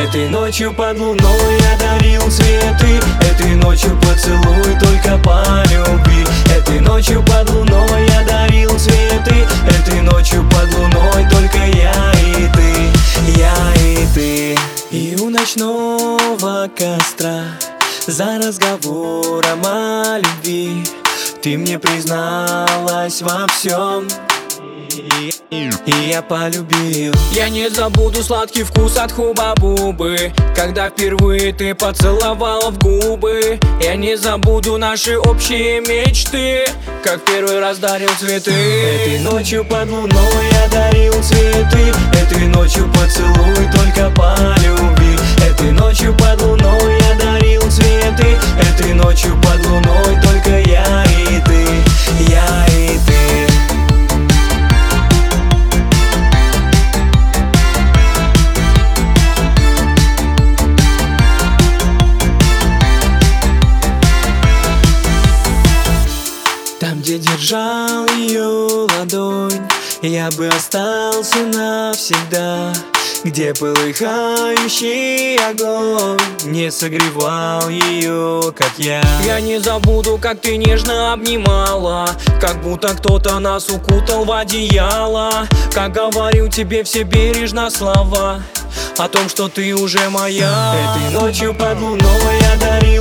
Этой ночью под луной я дарил цветы, этой ночью поцелуй только по любви. Этой ночью под луной я дарил цветы, этой ночью под луной только я и ты, я и ты. И у ночного костра за разговором о любви ты мне призналась во всем, и я полюбил. Я не забуду сладкий вкус от хуба-бубы, когда впервые ты поцеловала в губы. Я не забуду наши общие мечты, как первый раз дарил цветы. Этой ночью под луной я дарил цветы, этой ночью поцелуй только по любви. Этой ночью под луной я дарил цветы, этой ночью под луной только я и ты, я и ты. Там, где держал ее ладонь, я бы остался навсегда. Где полыхающий огонь не согревал ее, как я. Я не забуду, как ты нежно обнимала, как будто кто-то нас укутал в одеяло. Как говорил тебе все бережно слова о том, что ты уже моя. Этой ночью под луной я дарил